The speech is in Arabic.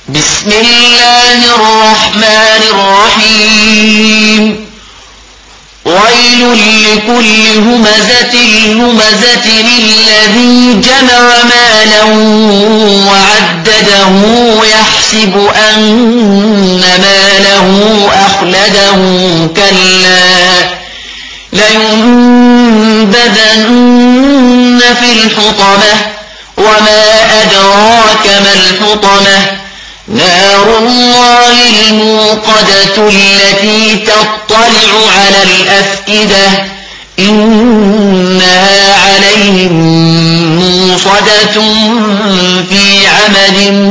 بسم الله الرحمن الرحيم ويل لكل همزة لمزة الذي جمع مالا وعدده يحسب أن ماله أخلده كلا لينبذن في الحطمة وما أدراك ما الحطمة نار الله الموقدة التي تطلع على الأفئدة إنها عليهم موصدة في عمد